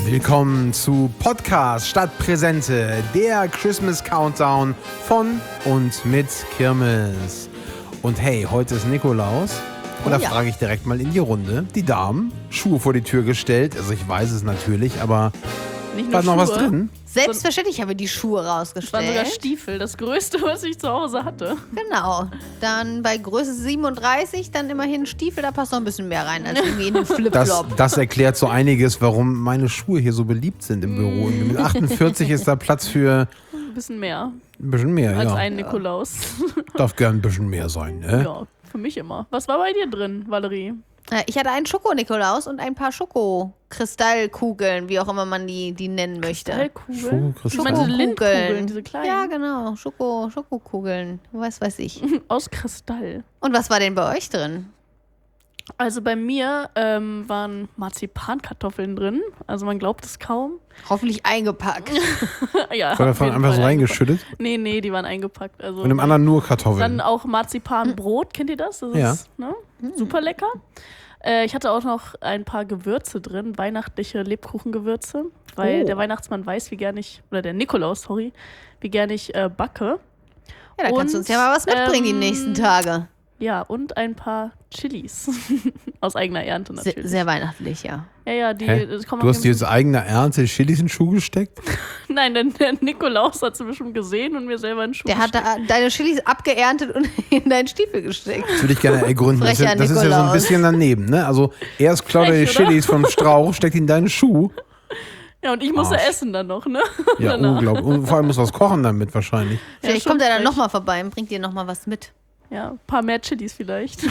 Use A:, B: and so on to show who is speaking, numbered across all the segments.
A: Willkommen zu Podcast statt Präsente, der Christmas Countdown von und mit Kirmes. Und hey, heute ist Nikolaus. Und da frage ich direkt mal in die Runde. Die Damen, Schuhe vor die Tür gestellt. Also ich weiß es natürlich, aber war noch was drin?
B: Selbstverständlich haben wir die Schuhe rausgestellt.
C: Das waren sogar Stiefel, das Größte, was ich zu Hause hatte.
B: Genau. Dann bei Größe 37 dann immerhin Stiefel, da passt noch ein bisschen mehr rein als irgendwie in den Flipflop.
A: Das erklärt so einiges, warum meine Schuhe hier so beliebt sind im Büro. Mit 48 ist da Platz für
C: Ein bisschen mehr
A: als
C: ein Nikolaus.
A: Darf gern ein bisschen mehr sein, ne?
C: Ja, für mich immer. Was war bei dir drin, Valerie?
B: Ich hatte einen Schoko-Nikolaus und ein paar Schoko-Kristallkugeln, wie auch immer man die nennen möchte.
C: Kristallkugeln?
A: Schoko-Kristall.
C: Ich meine, diese Lindkugeln, diese kleinen.
B: Ja, genau. Schokokugeln. Was weiß ich.
C: Aus Kristall.
B: Und was war denn bei euch drin?
C: Also bei mir waren Marzipankartoffeln drin. Also man glaubt es kaum.
B: Hoffentlich eingepackt.
C: Ja,
A: War davon einfach so reingeschüttet?
C: Nee, die waren eingepackt. Also
A: Und im anderen nur Kartoffeln.
C: dann auch Marzipanbrot, kennt ihr das? Das
A: Ja.
C: ist super lecker. Ich hatte auch noch ein paar Gewürze drin, weihnachtliche Lebkuchengewürze, weil der Weihnachtsmann weiß, wie gerne ich, oder der Nikolaus, sorry, wie gerne ich backe.
B: Ja, da kannst du uns ja mal was mitbringen die nächsten Tage.
C: Ja, und ein paar Chilis. Aus eigener Ernte natürlich.
B: Sehr weihnachtlich, ja.
C: Ja, das kommen
A: Du hast dir aus eigener Ernte Chilis in den Schuh gesteckt?
C: Nein, der Nikolaus hat sie bestimmt gesehen und mir selber in den Schuh
B: Der hat deine Chilis abgeerntet und in deinen Stiefel gesteckt.
A: Das würde ich gerne ergründen. Das ist ja so ein
B: Nikolaus.
A: bisschen daneben, ne? Also erst klaut er die
C: Frech, oder?
A: Chilis vom Strauch, steckt ihn in deinen Schuh.
C: Ja, und ich musste
A: Arsch.
C: essen dann noch, ne?
A: Ja,
C: Danach.
A: unglaublich. Und vor allem muss was kochen damit wahrscheinlich.
B: Vielleicht
C: schon
B: kommt er dann
C: frech.
B: nochmal vorbei und bringt dir nochmal was mit.
C: Ja, ein paar mehr Chilis vielleicht.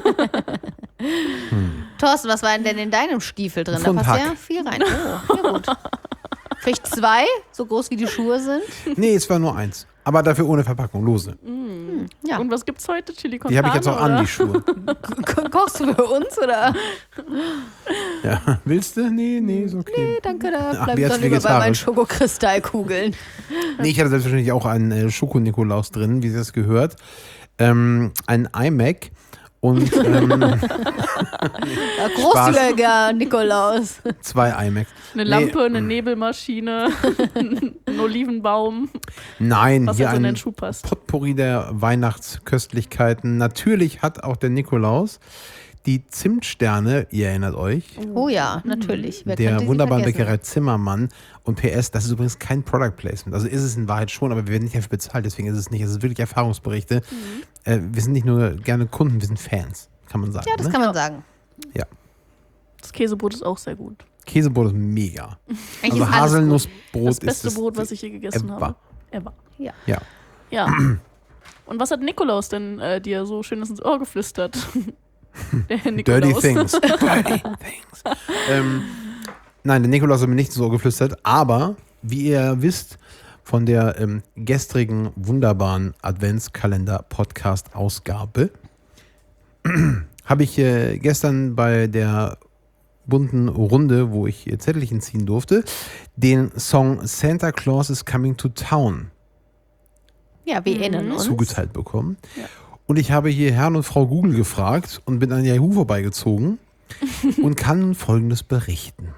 B: Thorsten, was war denn in deinem Stiefel drin? Da
A: Pfund
B: passt ja
A: Hack.
B: viel rein. Oh, ja gut. Vielleicht 2, so groß wie die Schuhe sind.
A: Nee, es war nur eins. Aber dafür ohne Verpackung, lose.
B: Ja.
C: Und was gibt's heute? Chili con
A: Die habe ich jetzt auch
C: carne,
A: an,
C: oder?
A: die Schuhe.
B: Kochst du für uns, oder?
A: Ja. Willst du? Nee, ist okay.
B: Nee, danke, da
A: Ach,
B: bleib ich
A: jetzt
B: doch lieber bei meinen
A: vegetarisch.
B: Schokokristallkugeln.
A: Nee, ich hatte selbstverständlich auch einen Schoko-Nikolaus drin, wie es gehört. Ein iMac und
B: Ja, großzügiger Nikolaus.
A: 2 iMacs.
C: Eine Lampe, eine Nebelmaschine, ein Olivenbaum,
A: Nein,
C: was
A: hier
C: jetzt in den
A: ein
C: Schuh passt.
A: Potpourri der Weihnachtsköstlichkeiten. Natürlich hat auch der Nikolaus die Zimtsterne, ihr erinnert euch,
B: Oh ja, natürlich. Wer könnte
A: der
B: sie
A: wunderbaren
B: vergessen?
A: Bäckerei Zimmermann. Und PS, das ist übrigens kein Product Placement. Also ist es in Wahrheit schon, aber wir werden nicht dafür bezahlt, deswegen ist es nicht. Es ist wirklich Erfahrungsberichte. Wir sind nicht nur gerne Kunden, wir sind Fans, kann man sagen.
B: Ja, das
A: ne?
B: kann man sagen.
A: Ja.
C: Das Käsebrot ist auch sehr gut.
A: Käsebrot ist mega.
B: Eigentlich
A: Also
B: ist alles
A: Haselnussbrot
C: Das beste
A: ist
C: Brot, was ich je gegessen
A: ever.
C: habe. Ever.
B: Ja.
A: Ja.
C: Ja. Und was hat Nikolaus denn dir so schönes ins Ohr geflüstert? Der Nikolaus.
A: Dirty Things. Dirty Things. Nein, der Nikolaus hat mir nicht so geflüstert, aber wie ihr wisst, von der gestrigen wunderbaren Adventskalender-Podcast-Ausgabe habe ich gestern bei der bunten Runde, wo ich Zettelchen ziehen durfte, den Song Santa Claus is Coming to Town
B: Ja, wir erinnern uns.
A: zugeteilt bekommen.
C: Ja.
A: Und ich habe hier Herrn und Frau Google gefragt und bin an Yahoo vorbeigezogen und kann nun Folgendes berichten.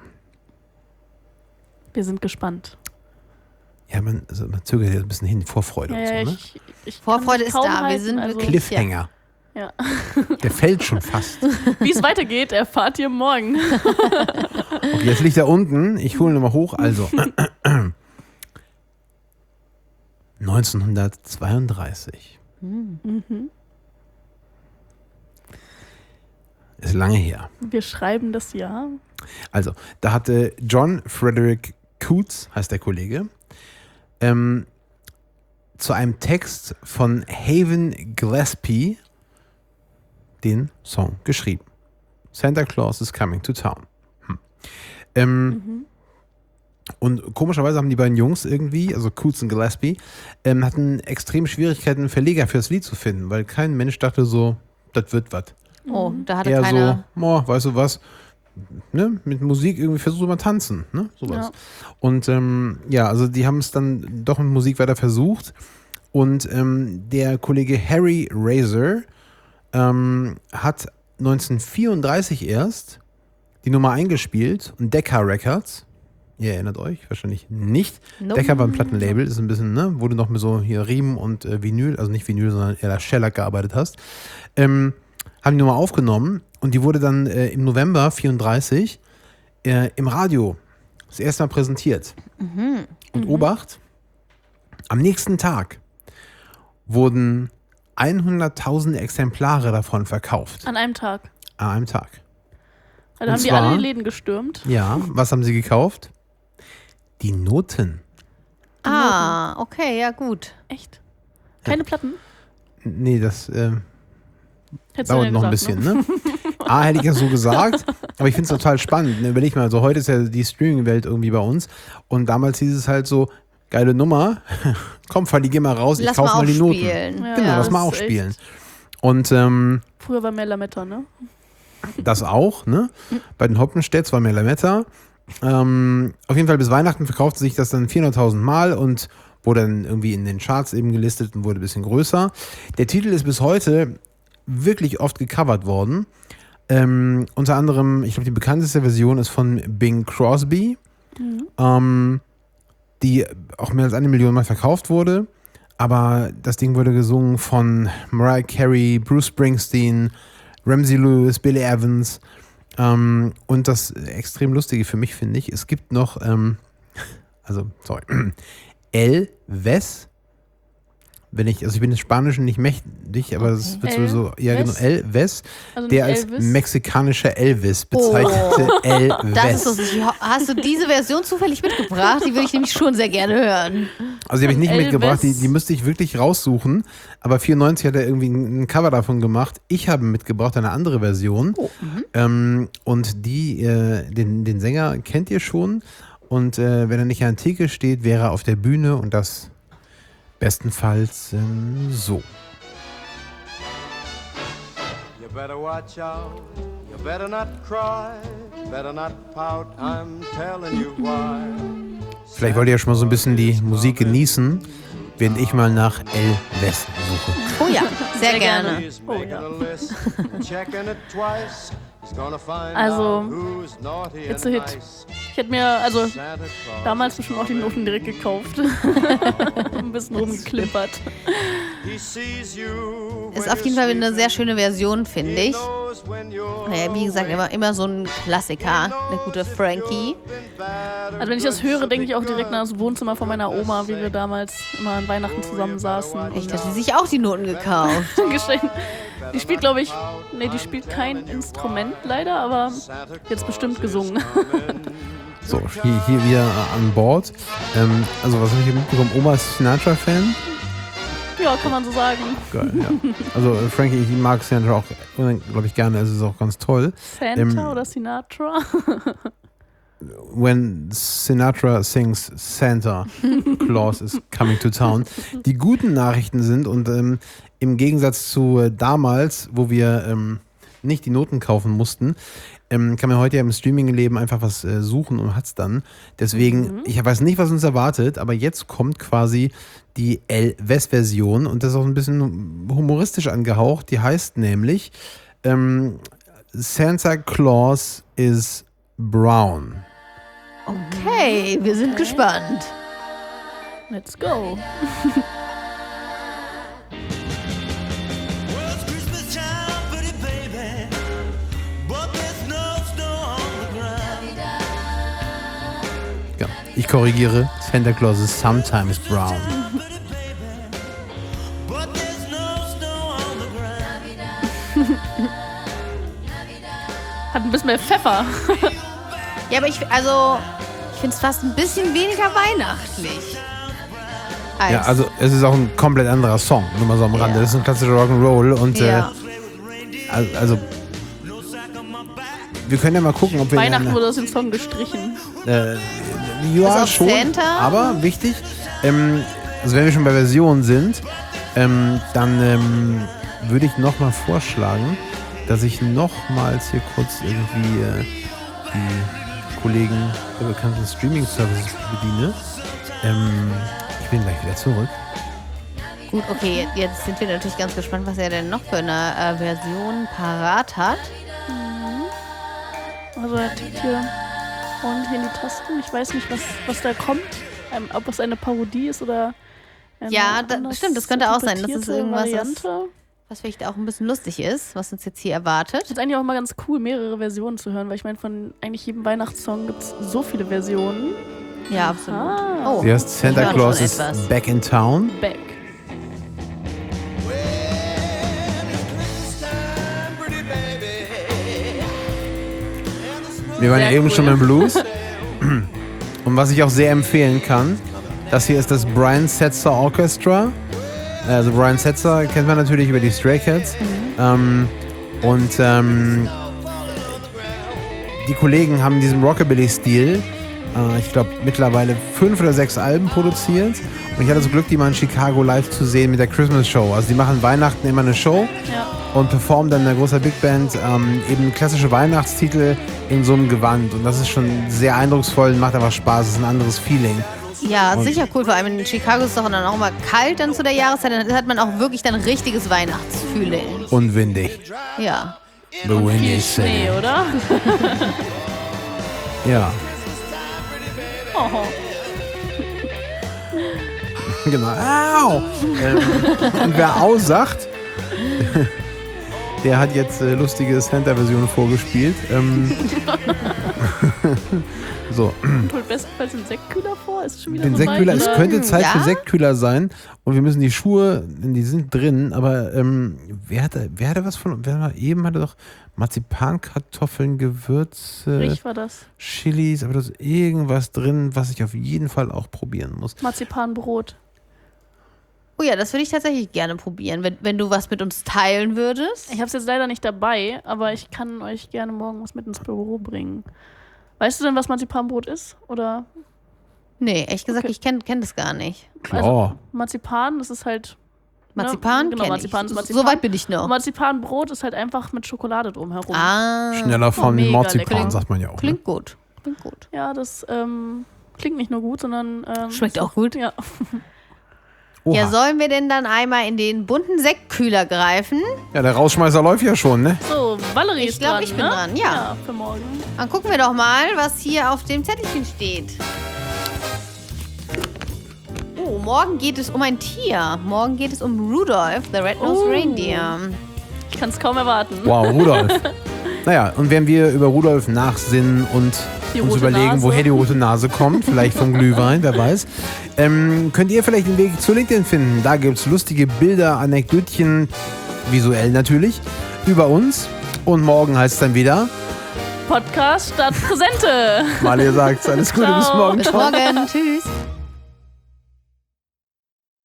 C: Wir sind gespannt.
A: Ja, man zögert ja ein bisschen hin, Vorfreude und so, ne?
C: Ich
B: Vorfreude
C: kann
B: ist
C: kaum
B: da, wir
C: halten,
B: sind
C: also,
B: wirklich-
A: Cliffhanger.
C: Ja.
A: Der fällt schon fast.
C: Wie es weitergeht, erfahrt ihr morgen.
A: Okay, jetzt liegt er unten. Ich hole ihn nochmal hoch. Also, 1932. Ist lange her.
C: Wir schreiben das Jahr.
A: Also, da hatte John Frederick Coots, heißt der Kollege, zu einem Text von Haven Gillespie den Song geschrieben. Santa Claus is Coming to Town. Und komischerweise haben die beiden Jungs irgendwie, also Coots und Gillespie, hatten extrem Schwierigkeiten, einen Verleger fürs Lied zu finden, weil kein Mensch dachte so, das wird was.
B: Oh, da hatte
A: Eher
B: keiner.
A: so, weißt du was, ne? Mit Musik irgendwie versucht man tanzen, ne? Sowas.
C: Ja.
A: Und also die haben es dann doch mit Musik weiter versucht. Und der Kollege Harry Razor hat 1934 erst die Nummer eingespielt und Decca Records Ihr erinnert euch wahrscheinlich nicht.
B: Nope.
A: Decca war ein Plattenlabel, ist ein bisschen, ne, wo du noch mit so hier Riemen und Vinyl, also nicht Vinyl, sondern eher Shellac gearbeitet hast. Haben die Nummer aufgenommen und die wurde dann im November 34 im Radio das erste Mal präsentiert. Und Obacht, am nächsten Tag wurden 100.000 Exemplare davon verkauft.
C: An einem Tag.
A: An einem Tag.
C: Also haben die
A: zwar-
C: alle die Läden gestürmt.
A: Ja, was haben sie gekauft? Die Noten.
B: Ah, okay, ja gut.
C: Echt? Keine Platten?
A: Nee, das
C: Hättest du
A: dauert
C: ja
A: noch ein
C: gesagt,
A: bisschen, ne? Hätte ich ja so gesagt, aber ich finde es total spannend. Ne? Überleg mal, also heute ist ja die Streaming-Welt irgendwie bei uns und damals hieß es halt so, geile Nummer, komm Fanny, geh mal raus,
B: Lass
A: ich kauf
B: mal
A: mal die Noten.
B: aufspielen.
C: Ja,
A: Genau, lass mal
C: das
A: auch
C: ist
A: spielen.
C: echt-
A: Und
C: Früher war mehr Lametta, ne?
A: das auch, ne? Bei den Hoppenstedts war mehr Lametta. Auf jeden Fall bis Weihnachten verkaufte sich das dann 400.000 Mal und wurde dann irgendwie in den Charts eben gelistet und wurde ein bisschen größer. Der Titel ist bis heute wirklich oft gecovert worden. Unter anderem, ich glaube, die bekannteste Version ist von Bing Crosby, die auch mehr als 1 Million Mal verkauft wurde. Aber das Ding wurde gesungen von Mariah Carey, Bruce Springsteen, Ramsey Lewis, Billy Evans. Und das extrem Lustige für mich, finde ich, es gibt noch, Elvis. Ich bin des Spanischen nicht mächtig, aber das wird sowieso, ja genau, Elvis,
C: Also
A: der
C: nicht
A: als
C: Elvis.
A: mexikanischer Elvis bezeichnete Elvis.
B: Das ist lustig. Hast du diese Version zufällig mitgebracht? Die würde ich nämlich schon sehr gerne hören.
A: Also die habe ich nicht
C: Elvis.
A: mitgebracht, die müsste ich wirklich raussuchen. Aber 94 hat er irgendwie ein Cover davon gemacht. Ich habe mitgebracht eine andere Version. Und den Sänger kennt ihr schon. Und wenn er nicht an der Theke steht, wäre er auf der Bühne und das bestenfalls so.
D: You better watch out, you better not cry, better not pout, I'm telling you why.
A: Vielleicht wollt ihr ja schon mal so ein bisschen die Musik genießen, während ich mal nach Elvis suche.
B: Oh ja, sehr
C: Sehr
B: gerne.
D: He's making a list, checking it twice. He's gonna find
C: Also,
D: out who's naughty
C: It's
D: and
C: a hit.
D: nice.
C: Ich hätte mir, also
D: Santa Claus
C: damals bestimmt auch die Noten direkt gekauft. Ein bisschen rumgeklippert.
D: He sees you
B: Ist
D: when
B: auf jeden
D: you're
B: Fall eine sehr
D: sleeping.
B: schöne Version, finde
D: He
B: ich.
D: knows when you're
B: Ja, wie gesagt, immer so ein Klassiker, der gute Frankie.
C: Also wenn ich das höre, denke ich auch direkt an das Wohnzimmer von meiner Oma, wie wir damals immer an Weihnachten zusammen saßen.
B: Echt, hat sie sich auch die Noten gekauft.
C: Geschenkt. Die spielt, glaube ich, die spielt kein Instrument leider, aber jetzt bestimmt gesungen.
A: So, hier wieder an Bord. Also was habe ich hier mitbekommen? Oma ist Sinatra-Fan.
C: Ja, kann man so sagen.
A: Geil, ja. Also Frankie, ich mag Sinatra auch, glaube ich, gerne. Es ist auch ganz toll.
C: Santa oder Sinatra?
A: When Sinatra sings Santa Claus is coming to town. Die guten Nachrichten sind, und im Gegensatz zu damals, wo wir nicht die Noten kaufen mussten, kann man heute ja im Streaming-Leben einfach was suchen und hat's dann. Deswegen, ich weiß nicht, was uns erwartet, aber jetzt kommt quasi die Elvis-Version und das ist auch ein bisschen humoristisch angehaucht. Die heißt nämlich Santa Claus is Brown.
B: Okay, wir sind gespannt.
C: Let's go.
E: Well, it's Christmas time, pretty baby, but there's no snow on the ground.
A: Ja, ich korrigiere, Santa Claus is sometimes brown.
E: Pretty baby, but there's no snow on the ground.
C: Hat ein bisschen mehr Pfeffer.
B: Ja, aber ich finde es fast ein bisschen weniger weihnachtlich.
A: Ja, also es ist auch ein komplett anderer Song, nur mal so am Rande.
B: Ja.
A: Das ist ein klassischer Rock'n'Roll und
B: Ja.
A: also wir können ja mal gucken, ob wir
C: Weihnachten wurde aus dem Song gestrichen.
A: ja
B: auf
A: schon,
B: Santa?
A: aber wichtig, also wenn wir schon bei Versionen sind, dann würde ich nochmal vorschlagen, dass ich nochmals hier kurz irgendwie die Kollegen der bekannten Streaming-Services bediene. Ich bin gleich wieder zurück.
B: Gut, okay, jetzt sind wir natürlich ganz gespannt, was er denn noch für eine Version parat hat.
C: Also er tickt hier Und hier die Tasten. Ich weiß nicht, was da kommt. Ob es eine Parodie ist oder
B: Ja, stimmt, das könnte auch sein. Das ist irgendwas,
C: Variante.
B: was vielleicht auch ein bisschen lustig ist, was uns jetzt hier erwartet.
C: Es ist eigentlich auch mal ganz cool, mehrere Versionen zu hören, weil ich meine, von eigentlich jedem Weihnachtssong gibt es so viele Versionen.
B: Ja, absolut.
C: Oh,
A: Sie heißt Santa
B: ich höre
A: Claus
B: schon
A: is
B: etwas.
A: back in town.
C: Back.
A: Wir waren ja
C: Sehr
A: eben
C: cool.
A: schon beim Blues. Und was ich auch sehr empfehlen kann, das hier ist das Brian Setzer Orchestra. Also Brian Setzer kennt man natürlich über die Stray Cats. Die Kollegen haben diesen Rockabilly-Stil, ich glaube, mittlerweile 5 oder 6 Alben produziert. Und ich hatte das Glück, die mal in Chicago live zu sehen mit der Christmas Show. Also die machen Weihnachten immer eine Show und performen dann in einer großen Big Band eben klassische Weihnachtstitel in so einem Gewand. Und das ist schon sehr eindrucksvoll und macht einfach Spaß. Es ist ein anderes Feeling.
B: Ja, sicher cool. Vor allem in Chicago ist es doch dann auch immer kalt dann zu der Jahreszeit. Dann hat man auch wirklich dann richtiges Weihnachtsfeeling.
A: Und windig.
B: Ja.
A: The Windy
C: Viel
A: City.
C: Schnee, oder?
A: Ja,
C: Oh.
A: genau. Au! Und wer aussagt, der hat jetzt lustige Santa-Versionen vorgespielt. So,
C: Und holt bestenfalls den Sektkühler vor. Ist schon wieder
A: den
C: so
A: Sektkühler,
C: weit,
A: es
C: oder?
A: könnte Zeit für
B: Ja?
A: Sektkühler sein und wir müssen die Schuhe, die sind drin, aber wer hatte was von, eben hatte doch Marzipankartoffeln, Gewürze,
C: Ich war das.
A: Chilis, aber da ist irgendwas drin, was ich auf jeden Fall auch probieren muss.
C: Marzipanbrot.
B: Oh ja, das würde ich tatsächlich gerne probieren, wenn du was mit uns teilen würdest.
C: Ich habe es jetzt leider nicht dabei, aber ich kann euch gerne morgen was mit ins Büro bringen. Weißt du denn, was Marzipanbrot ist? Oder
B: Nee, ehrlich gesagt,
C: Okay.
B: ich kenn das gar nicht.
A: Klar.
C: Marzipan, das ist halt...
B: Marzipan
C: Genau,
B: kenn
C: Marzipan
B: ich.
C: ist Marzipan.
B: So weit bin ich noch.
C: Marzipanbrot ist halt einfach mit Schokolade drumherum.
B: Ah,
A: Schneller von
C: mega
A: Marzipan,
C: lecker.
A: sagt man ja auch. Ne?
B: klingt gut. Klingt gut.
C: Ja, das klingt nicht nur gut, sondern...
B: Schmeckt
C: ist
B: auch gut.
C: Ja.
A: Oha.
B: Ja, sollen wir denn dann einmal in den bunten Sektkühler greifen?
A: Ja, der Rausschmeißer läuft ja schon, ne?
C: So, Valerie
B: Ich
C: ist
B: glaub,
C: dran,
B: ich bin
C: ne?
B: dran, ja.
C: Für morgen.
B: Dann gucken wir doch mal, was hier auf dem Zettelchen steht. Oh, morgen geht es um ein Tier. Morgen geht es um Rudolph, the Red-Nosed Reindeer.
C: Ich kann es kaum erwarten.
A: Wow, Rudolf. Naja, und wenn wir über Rudolf nachsinnen und
C: Die
A: uns
C: rote
A: überlegen,
C: Nase.
A: woher die rote Nase kommt, vielleicht vom Glühwein, wer weiß, könnt ihr vielleicht den Weg zu LinkedIn finden. Da gibt es lustige Bilder, Anekdötchen, visuell natürlich, über uns. Und morgen heißt es dann wieder,
C: Podcast statt Präsente.
A: Malia sagt, alles Gute, bis
C: Ciao.
A: morgen.
B: Bis
A: Ciao.
B: morgen. Tschüss.